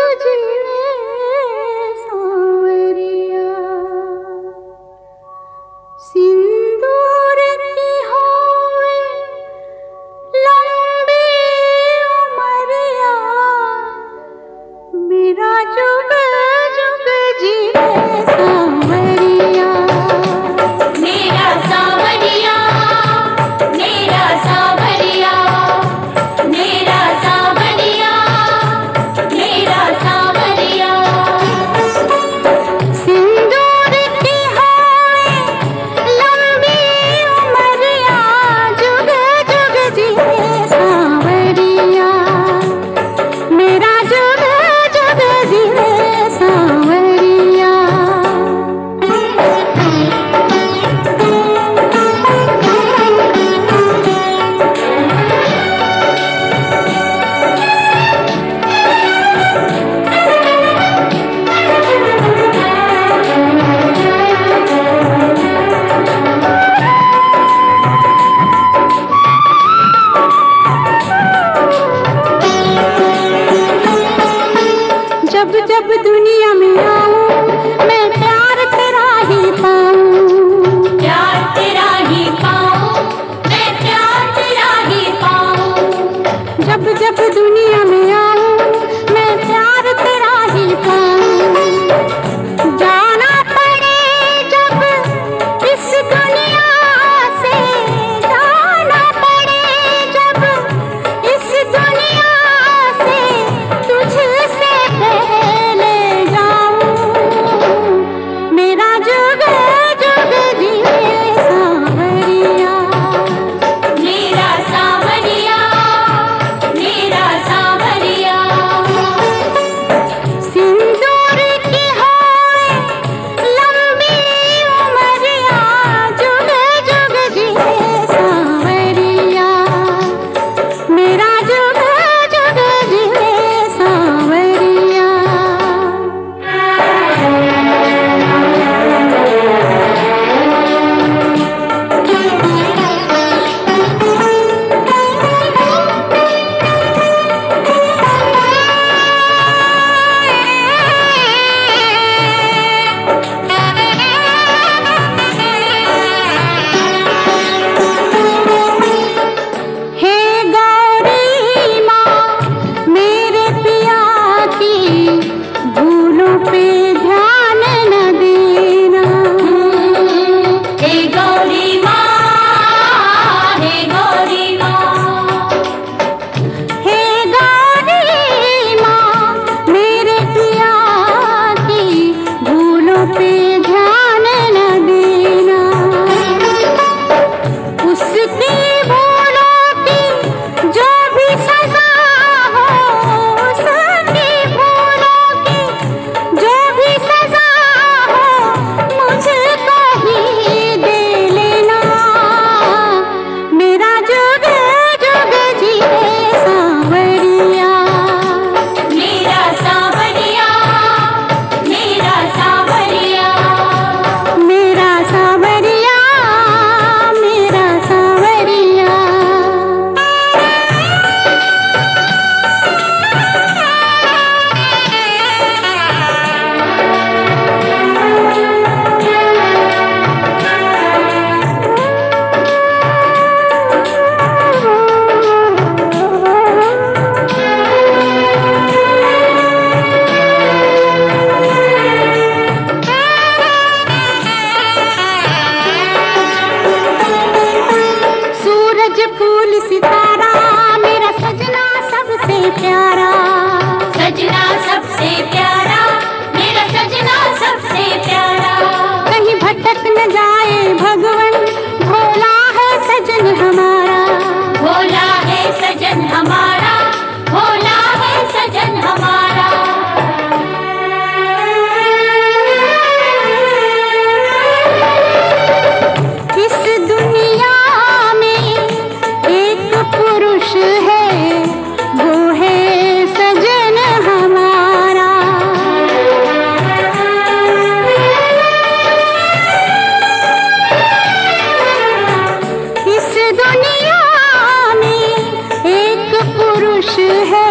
जीवे सांवरिया। सिंदूर की होवे लंबी उमरिया, मेरा जुग जुग जीवे सांवरिया। मेरा सांवरिया, मेरा सांवरिया, मेरा सांवरिया, मेरा सांवरिया। सिंदूर की होवे लंबी उमरिया, जुग जुग जीवे सांवरिया, मेरा जुग जुग जीवे सांवरिया। जब जब दुनिया में आऊं मैं प्यार तेरा ही पाऊं। प्यार तेरा ही पाऊं, मैं प्यार तेरा ही पाऊं। जब जब दुनिया में आऊं मैं प्यार तेरा ही पाऊं। जाना पड़े जब इस दुनिया से, जाना पड़े जब इस दुनिया से, तुझसे पहले जाऊं, मेरा जुग जुग जीवे सांवरिया। मेरा सांवरिया, मेरा सांवरिया। सिंदूर की होवे लंबी उमरिया, जुग जुग जीवे सांवरिया, मेरा जुग जुग जीवे सांवरिया। हे गौरी माँ मेरे पिया की भूलों पे ध्यान न देना। हे गौरी माँ, हे गौरी माँ। हे गौरी माँ मेरे पिया की भूलों पे ध्यान न देना। उसकी भूलों की जो भी सजा हो, उसकी भूलों की जो भी सजा हो, मुझको ही दे लेना, मेरा जुग जुग जीवे सांवरिया। मेरा सांवरिया, मेरा सांवरिया। मेरा सांवरिया, मेरा सांवरिया। सूरज फूल सितारा मेरा सजना सबसे प्यारा। सजना सबसे प्यारा, मेरा सजना सबसे प्यारा। कहीं भटक न जाए भगवन, भोला है सजन हमारा। भोला है सजन हमारा, भोला है सजन हमारा। इस दुनिया में एक पुरुष है, वो है सजन हमारा। इस दुनिया में एक पुरुष है,